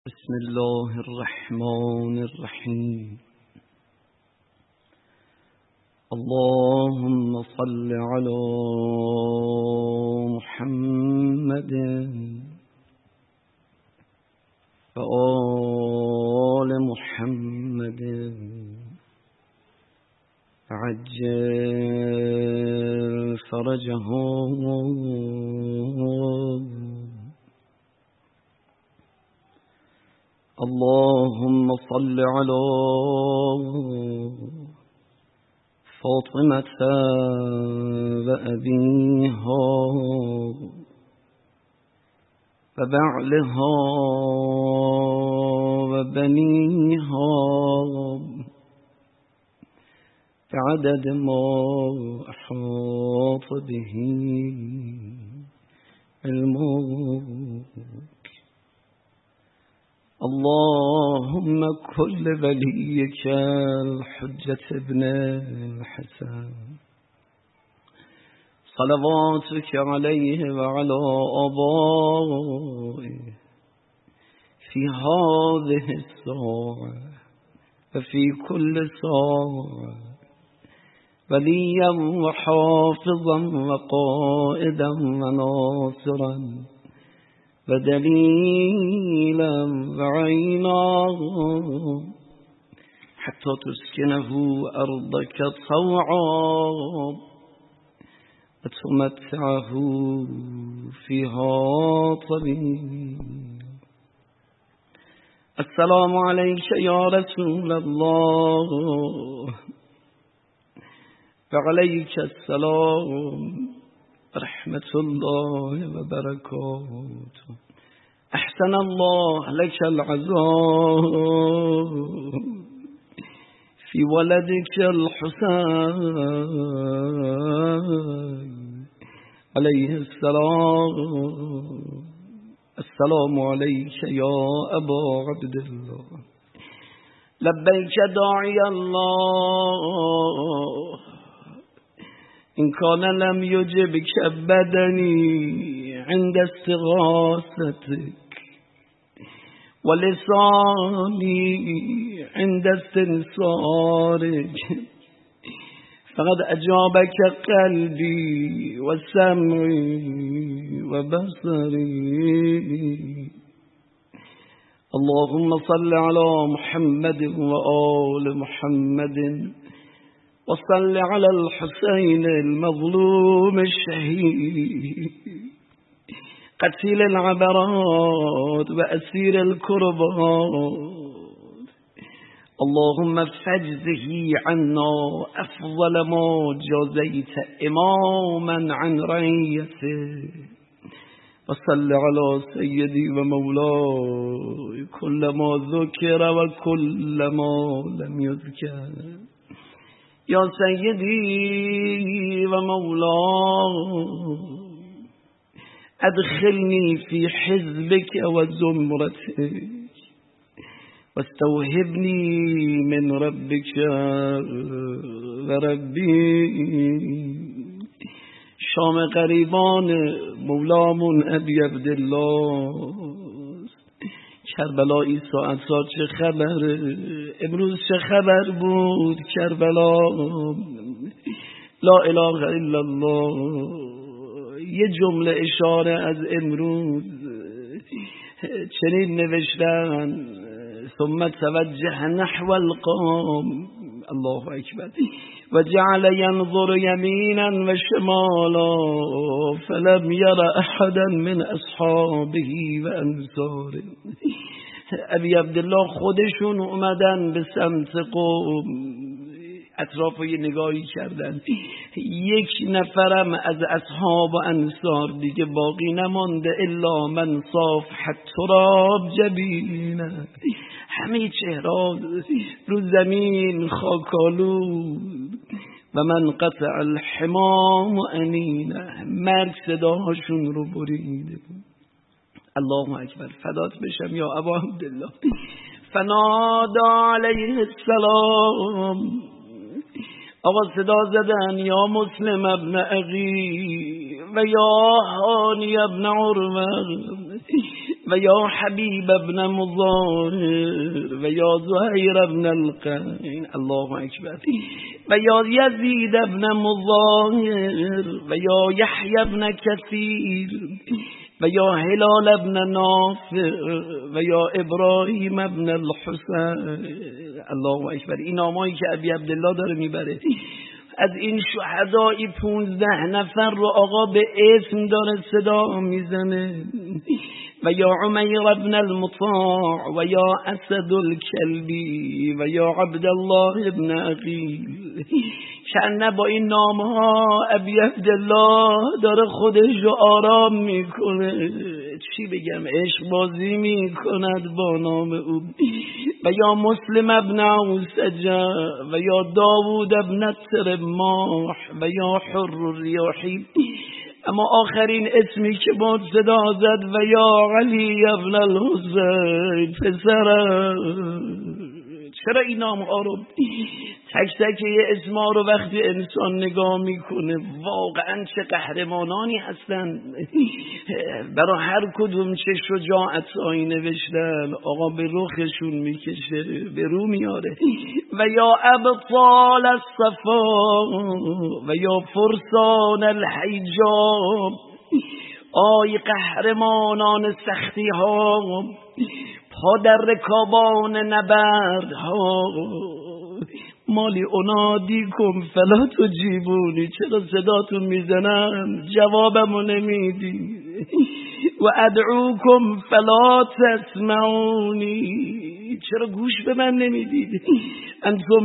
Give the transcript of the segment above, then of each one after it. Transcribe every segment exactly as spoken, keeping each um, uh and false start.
بسم الله الرحمن الرحيم. اللهم صل على محمد وآل محمد عجل فرجهم. اللهم صل على فاطمة وأبيها وبعلها وبنيها بعدد ما أحاط به علمك. اللهم كل وليك الحجة ابن الحسن صلواتك عليه وعلى آبائه في هذه الساعة وفي كل ساعة وليا وحافظا وقائدا وناصرا ودليلا وعينا حتى تسكنه أرضك طوعا وتمتعه فيها طويلا. السلام عليك يا رسول الله وعليك السلام رحمة الله وبركاته. أحسن الله لك العزاء في ولدك الحسين عليه السلام. السلام عليك يا أبا عبد الله. لبيك داعي الله إن كان لم يجبك بدني عند استغاثتك ولساني عند استنصارك، فقد أجابك قلبي وسمعي وبصري. اللهم صل على محمد وآل محمد وصل على الحسين المظلوم الشهيد قتيل العبرات وأسير الكربات. اللهم فاجزه عنا أفضل ما جزيت إماما عن رعيته. وصل على سيدي ومولاي كل ما ذكر وكل ما لم يذكر. يا سيدي ومولاي أدخلني في حزبك وزمرتك واستوهبني من ربك وربي. شام غریبان مولامون ابی عبدالله کربلایی ساعت ساعت چه خبره؟ امروز چه خبر بود کربلا؟ لا اله الا الله. یه جمله اشاره از امروز چنین نوشتن: ثم توجه نحو القوم الله اکبر و جعل ينظر يمينا و شمالا فلم ير احدا من اصحابه و انصاره. ابی عبدالله خودشون اومدن به سمت قوم، اطراف یه نگاهی کردن، یک نفرم از اصحاب و انصار دیگه باقی نمانده الا من صافحت تراب جبینه. همه چهره رو زمین خاکالود و من قطع الحمام انینه. مرگ صداهاشون رو بریده بود. الله اکبر. فدات بشم یا ابا عبدالله. فنادا علیه السلام. آقا صدا زدن: یا مسلم ابن اغی و یا هانی ابن عروه و یا حبیب ابن مظاهر و یا زهیر ابن القین الله اکبر و یا یزید ابن مظاهر و یا یحیی ابن کثیر و یا هلال ابن نافع و یا ابراهیم ابن الحسین الله اکبر. این نامایی که ابی عبدالله داره میبره از این شهدای پونزده نفر رو آقا به اسم داره صدا میزنه. و یا عمیر ابن المطاع و یا اسد الکلبی و یا عبدالله ابن عقیل. کنه با این نام ها ابی عبدالله داره خودش رو آرام میکنه. چی بگم، عشق بازی میکند با نام او. و یا مسلم ابن اوسجه و یا داوود ابن ترماح و یا حر الریاحی. اما آخرین اسمی که با صدا زد و یا علی ابن الحسین پسرم. چرا این نام ها رو تک تک یه اسما رو وقتی انسان نگاه میکنه واقعا چه قهرمانانی هستن، برای هر کدوم چه شجاعت هایی نوشتن آقا به رخشون میکشه، به رو میاره. و یا ابطال الصفا و یا فرسان الحجاب. آی قهرمانان سختی ها، پا در رکابان نبرد ها. مالی انادیکم فلا تجیبونی، چرا صداتون میزنم جوابمو نمیدی. و ادعوکم فلا تسمعونی، چرا گوش به من نمیدید. انتم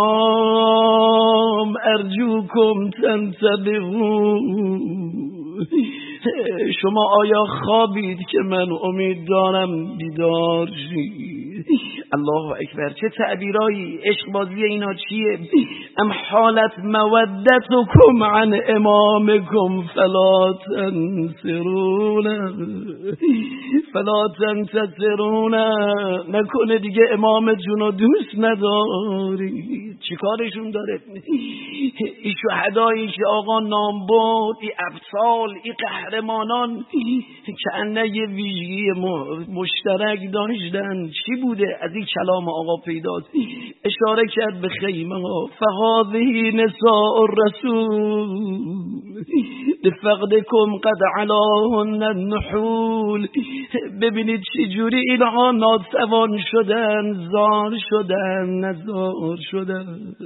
نیام ارجوکم تنتبهون، شما آیا خوابید که من امید دارم بیدار شید. الله اکبر. چه تعبیرایی، عشق بازی اینا چیه؟ ام حالت مودتکم عن امامکم فلا تنصرون فلا تنتصرون. نکنه دیگه امامتون رو دوست نداری. چی کارشون داره؟ این شهدایی که آقا نام برد، این ابطال، این قهرمانان که انه یه ویژگی مشترک داشتن. چی بوده؟ از این کلام آقا پیداست. اشاره کرد به خیمه ها. فهذه نساء الرسول لفقدکم قد علاهن النحول. ببینید چجوری اینها ناتوان شدن، زار شدن، نزار شدن.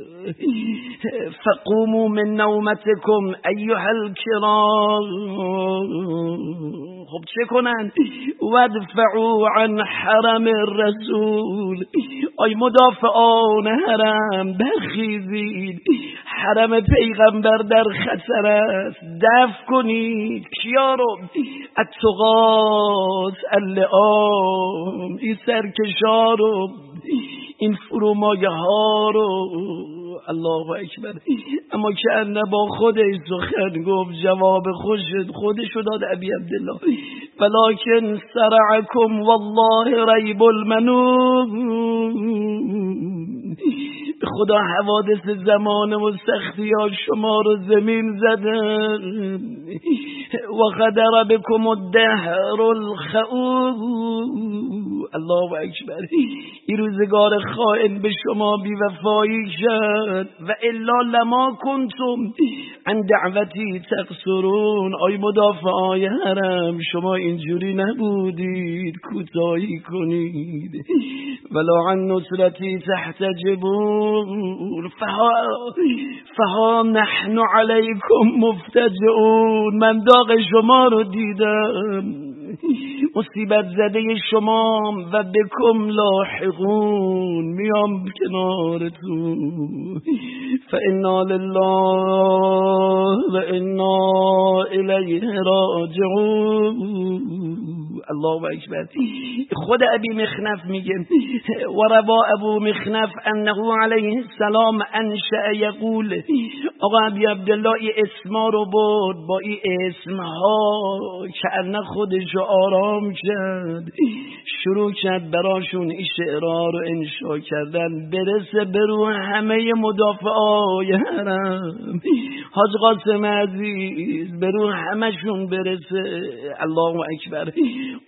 فقوموا من نومتکم ایها الکرام. خب چه کنن؟ ودفعوا عن حرم الرسول. آی مدافعان حرم برخیزید، حرم پیغمبر در خطر است، دفع کنید. کیا رو؟ التقاط اللئام، این سرکشا رو، این فرومایه ها رو. الله اکبر. اما که انه با خودش سخن گفت، جواب خوش خودشو داد ابی عبدالله. ولکن سرعکم والله ریب المنون. خدا حوادث زمان و سختی ها شما رو زمین زدن. و خدر بکم الدهر الخؤ. الله اکبر. این روزگار خائن به شما بیوفایی شد. و الا لما کنتم عن دعوتی تقصرون. آی مدافعای حرم، شما اینجوری نبودید کوتاهی کنید. ولا عن نصرتی تحتجبون. فها, فها نحن علیکم مفتجعون. من داغ شما رو دیدم، مصیبت زده شما و بکم لاحقون، میام کنارتون. فانا لله و انا الیه راجعون. الله اکبر. خود ابی مخنف میگه و روا ابو مخنف انه علیه السلام انشأ یقول. آقا ابی عبدالله ای اسما رو برد، با ای اسمها که انه خودش آرام کرد، شروع کرد براشون این شعرها رو انشا کردن، برسه برو همه مدافعای حرم. حاج قاسم عزیز برو همشون برسه. الله اکبر.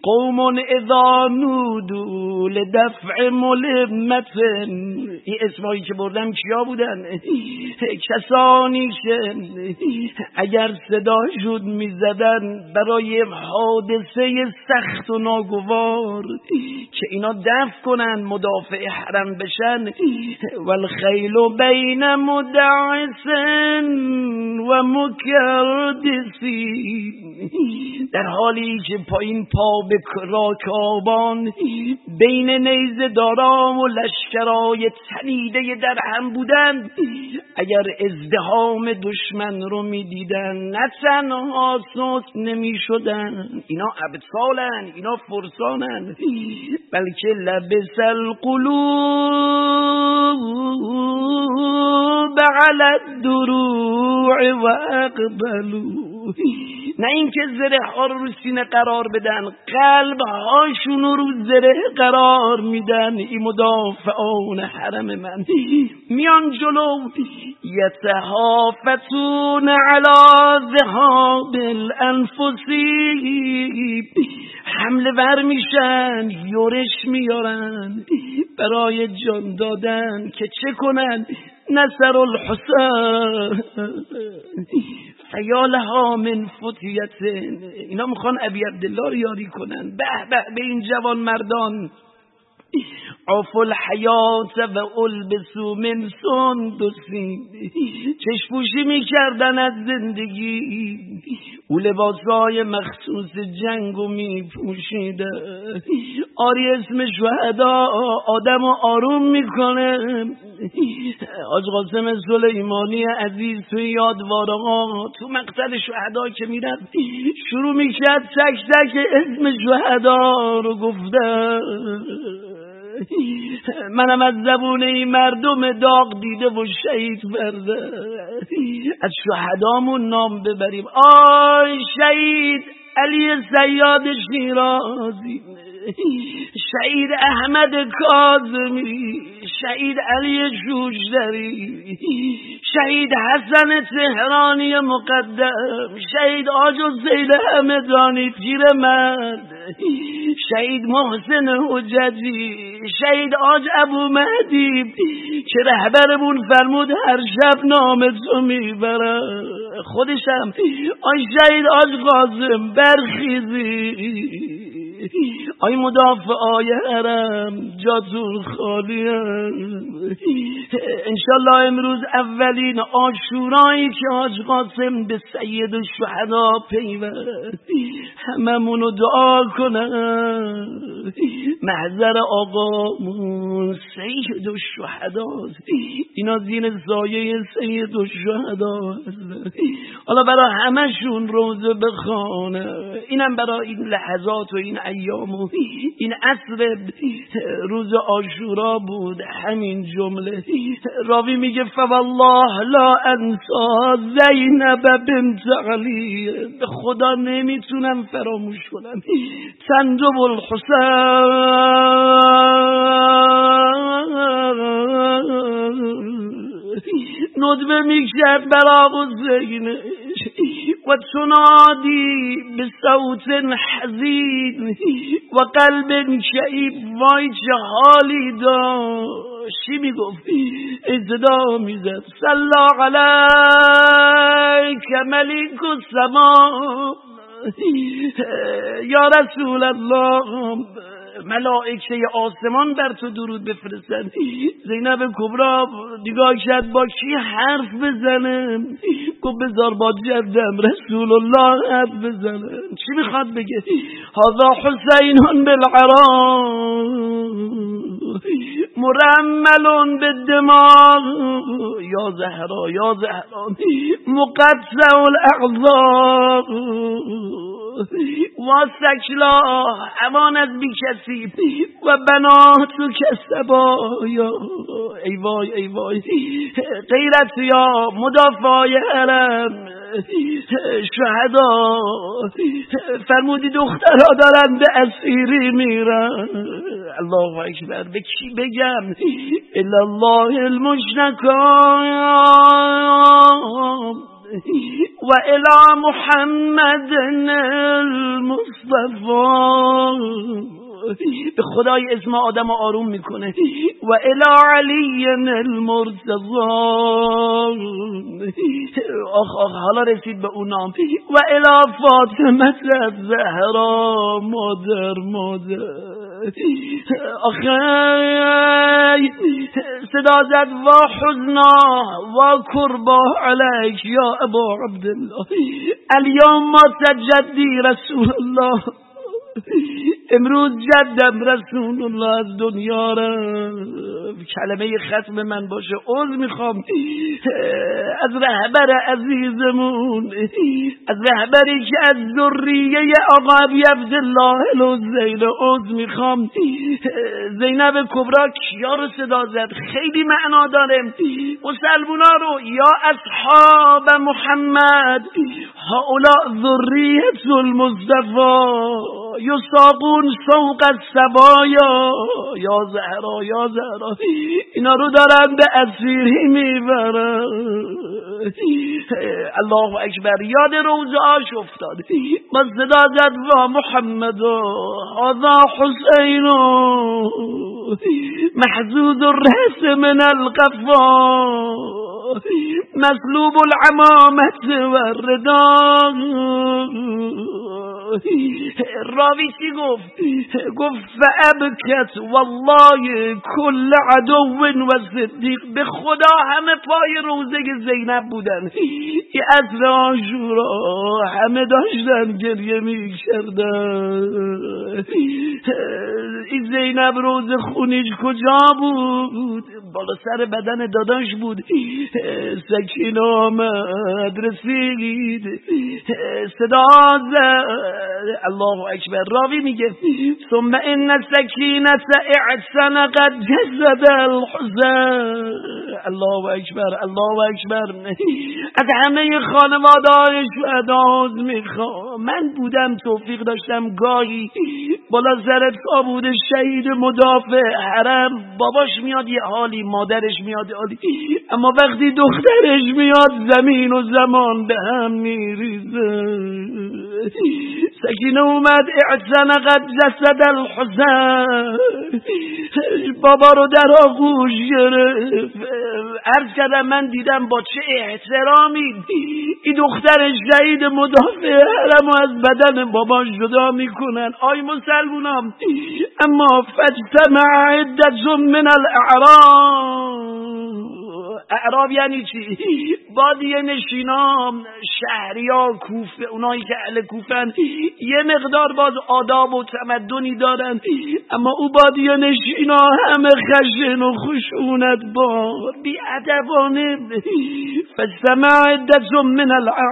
قوم اذا نودوا لدفع ملمت. این اسمایی که بردم کیا بودن؟ کسانی که اگر صدا شد میزدن برای حادثه سخت و ناگوار که اینا دفع کنن، مدافع حرم بشن. والخیل بین مدعس و مکردسی، در حالی که پایین پا به راکابان بین نیزه داران و لشکرای تنیده در هم بودند، اگر ازدحام دشمن رو می دیدن نه تنها سست نمی شدن، اینا ابطالن، اینا فرسانن، بلکه لبس القلوب على الدروع و اقبلوا. نه اینکه زره ها رو سینه قرار بدن، قلب هاشون رو زره قرار میدن. این مدافعان حرم من میان جلو، یتهافتون علی ذهاب الانفس، حمله ور میشن، یورش میارن برای جان دادن که چه کنن؟ نصر الحسین فیالها من فتیت. اینا میخوان ابی عبدالله رو یاری کنن. به به به این جوان مردان. عفو الحیات و البسو من سندسی، چشپوشی میکردن از زندگی، او لباسای مخصوص جنگو میپوشیده. آری اسم شهدا آدم آروم میکنه. حاج قاسم سلیمانی عزیز توی یادوارها تو مقتل شهدا که میرفت شروع میکرد تک تک اسم شهدا رو گفته. منم از زبون این مردم داغ دیده و شهید برده، از شهدامون نام ببریم. آی شهید علی صیاد شیرازی، شهید احمد کاظمی، شهید علی جوجدری، شهید حسن تهرانی مقدم، شهید آج حسین همدانی پیرمرد، شهید محسن حجتی، شهید آج ابو مهدی که رهبرمون فرمود هر شب نام تو میبره. خودشم آی شهید آج قاسم برخیزی. آی مدافعای حرم جاتون خالیه. انشالله امروز اولین عاشورایی که حاج قاسم به سید الشهدا پیوست، هممونو دعا کنن. محضر آقامون سید الشهدا، اینا زیر سایه سید الشهدا. حالا برای همشون روزه بخونه. اینم برای این لحظات و این ایام و این عصر روز عاشورا بود. همین جمله راوی میگه فوالله لا انسا زینب بنت علی، به خدا نمیتونم فراموش کنم تندب الحسین ندبه میکرد برا حسینش و تنادی به صوت حزین و قلب شعیب. وای چه حالی داشت. چی میگفت؟ صدا میزد صلا علیک ملیک السما یا رسول الله، ملائکه آسمان بر تو درود بفرستن. زینب کبرا نگاه کرد با کی حرف بزنه؟ گفت بذار با جدم رسول الله حرف بزنه. چی میخواد بگه؟ هذا حسین بالعراق مرمل بالدماغ یا زهرا یا زهرا مقطع الاعضاء و سکلا حوان از بی کسی و بناتو کسبایا. ای وای ای وای. غیرت یا مدافعای حرم شهدا فرمودی دخترها دارن به اسیری میرن. الله اکبر. به کی بگم؟ الا الله المشتکا و الی محمد المصطفى، به خدای اسم آدم آروم میکنه، و الی علی المرتضی، آخ آخ حالا رسید به اون نام، و الی فاطمه الزهرا، مادر مادر آخه صدا زد و حزنا و کربا علیک یا ابا عبدالله، الیوم مات جدی رسول الله، امروز جدم رسول الله از دنیا رفت. کلمه ختم من باشه، عذر میخوام از رهبر عزیزمون، از رهبری که از ذریه آقا ابی عبدالله الحسین، عذر میخوام. زینب کبرا کیا رو صدا زد؟ خیلی معنا داره. مسلمونا رو یا اصحاب محمد، هؤلاء ذریه المصطفى یساقون سوق الصبایا، یا زهرا یا زهرا، اینا رو دارن به اسیری میبرن. الله اکبر. یاد روزه آش افتاد، با صدا زد و محمد هذا حسین محزود الرأس من القفا مسلوب العمامة و الرداء. راوی چی گفت؟ گفت فابکت والله کل عدو و صدیق، به خدا همه پای روزه زینب بودن. یه عصر عاشورا همه داشتن گریه می کردن. این زینب روزه خونیش کجا بود؟ بالا سر بدن داداش بود. سکینه آمد رسید، صدا زد. الله اکبر. راوی میگه ثم ان سکینه اعتنقت جسد الحسین. الله اکبر الله اکبر. از همه خانواده‌اش شهدا میخوام. من بودم توفیق داشتم گاهی بالا سر تابوت شهید مدافع حرم، باباش میاد یه حالی، مادرش میاد حالی، اما وقتی دخترش میاد زمین و زمان به هم میریزه. سکینه اومد اعتنقت جسد الحسین، بابا رو در آغوش گرفت. عرض کردم من دیدم با چه احترامی این دختر شهید مدافع حرم از بدن بابا جدا میکنن. آی مسلمونام، اما فاجتمع عدة من الاعراب. اعراب یعنی چی؟ بادیه نشینام، شهریا، کوفه، اونایی که اهل کوفن یه مقدار باز آداب و تمدنی دارن، اما او بادیه نشینا همه خشن و خشونت بار بی ادبانه. فاجتمع عدة من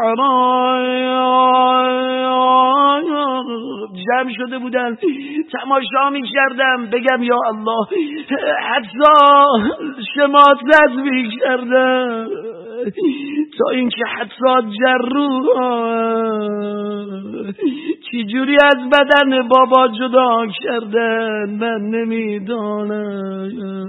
الاعراب، جمع شده بودن تماشا می کردم. بگم یا الله، حتی شماتت می کردم تا اینکه حتی جروح چی جوری از بدن بابا جدا کردن من نمیدانم.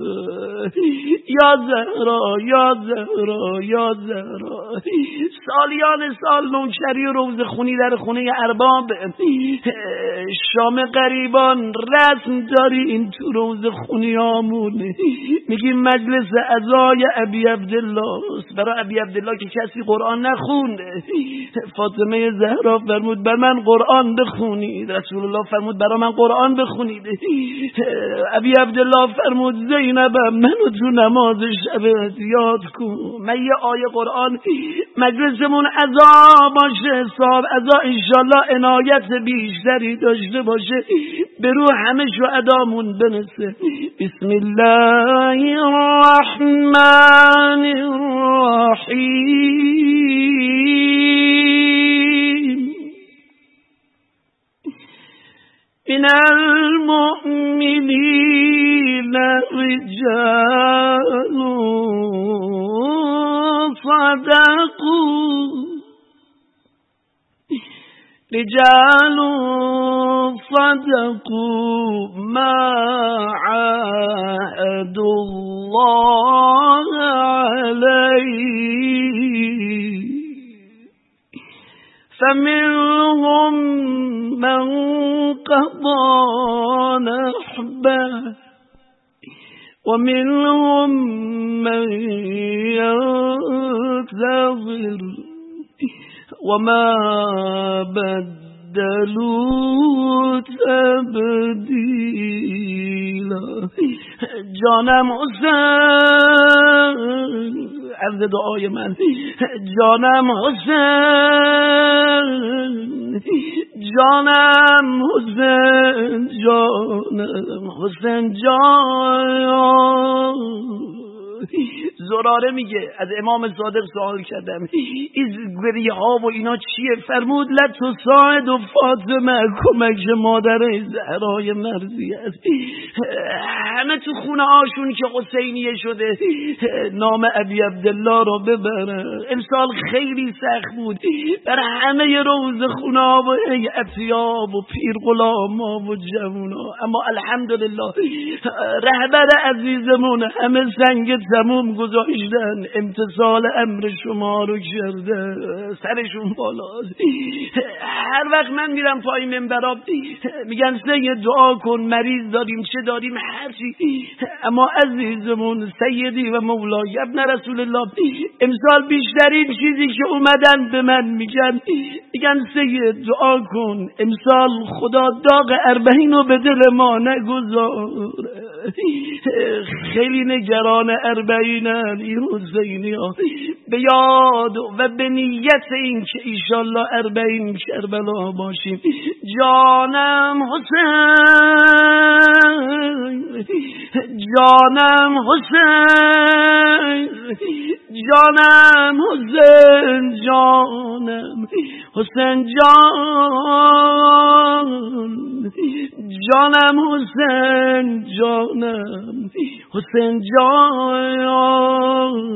یا زهرا یا زهرا یا زهرا. سالیان سال نوکری و روز خونی در خونه ارباب شام غریبان رسم داری. این تو روز خونی آمون میگیم مجلس عزای ابی عبدالله، برای ابی عبدالله که کسی قرآن نخونده. فاطمه زهرا فرمود بر من قرآن بخونید، رسول الله فرمود برای من قرآن بخونید. ابی عبدالله فرمود زینبم منو تو نماز شب یاد کن. من یه آیه قرآن مجلسمون عزا باشه، صاحب عزا انشالله عنایت بیشتری داشته باشه، به روح همه شهدامون برسه. بسم الله الرحمن الرحیم. من المؤمنین رجال صدقوا رجال صدقوا ما عاهدوا الله علیه فمنهم من قضى نحبه ومنهم من ينتظر وما بدلوا تبدیلا. جانم حسین، عرض دعای من، جانم حسین، جانم حسین، جانم حسین جان. زراره میگه از امام صادق سوال کردم این گریه ها و اینا چیه؟ فرمود لتو ساعد و فاطمه، کمک مادر زهرای مرضی است. همه تو خونه هاشون که حسینیه شده نام ابی عبدالله رو ببرن. امسال خیلی سخت بود بر همه روز خونه ها و اتیاب و پیر غلام ها و جوان ها، اما الحمدلله رهبر عزیزمون همه سنگ تموم گذاشتن، امتثال امر شما رو کرده، سرشون بالاست. هر وقت من میرم پای منبرا میگن سید دعا کن، مریض داریم چه داریم هرچی، اما عزیزمون سیدی و مولای ابن رسول الله امسال بیشترین چیزی که اومدن به من میگن میگن سید دعا کن امسال خدا داغ اربعین رو به دل ما نگذار. خیلی نگران اربعین علی حسینی ها، به یاد و به نیت این که ایشالله اربعین کربلا باشیم. جانم حسین، جانم حسین، جانم حسین، جانم حسین جان، جانم حسین، جانم حسین جان،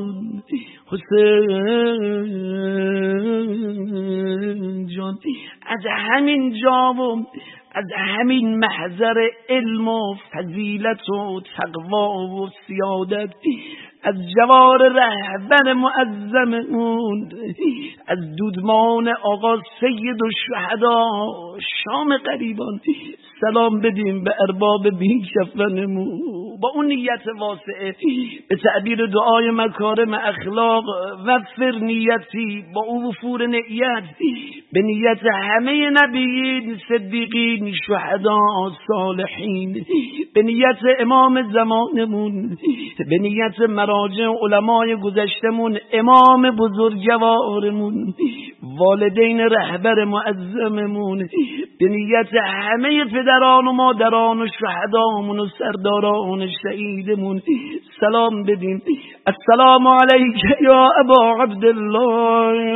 حسین جان. از همین جا و از همین محضر علم و فضیلت و تقوا و سیادت از جوار رهبر معظممون، از دودمان آقا سید و شهدا شام قریبان سلام بدیم به ارباب بی کفنمون با اون نیت واسعه، به تعبیر دعای مکارم اخلاق وفر نیتی با اون وفور نیت، به نیت همه نبیین صدیقین شهدا صالحین، به نیت امام زمانمون، به نیت مراجع علمای گذشتمون، امام بزرگوارمون، والدین رهبر معظممون، به نیت همه پدران و مادران و شهدامون و سرداران شهیدمون سلام بدیم. السلام علیک یا ابا عبدالله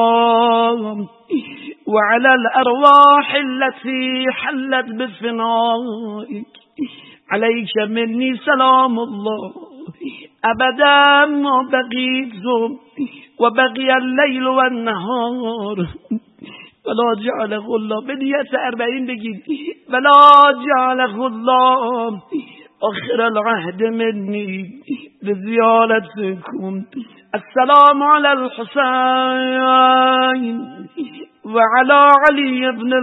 وعلى الارواح التي حلت بفنائك، عليك مني سلام الله ابدا ما بقيت وبقي الليل والنهار ولا جعله الله. به نیت اربعین بگید ولا جعله الله آخر العهد مني بزيارتكم. السلام على الحسين وعلى علي بن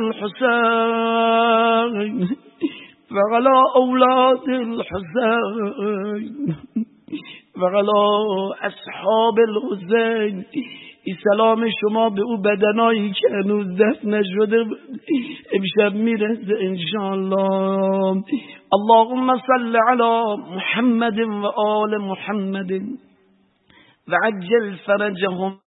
الحسين وعلى اولاد الحسين وعلى اصحاب الحسين. این سلام شما به او بدنایی که هنوز دفن نشده امشب میرسه انشاءالله. اللهم صل على محمد و آل محمد و عجل فرجهم.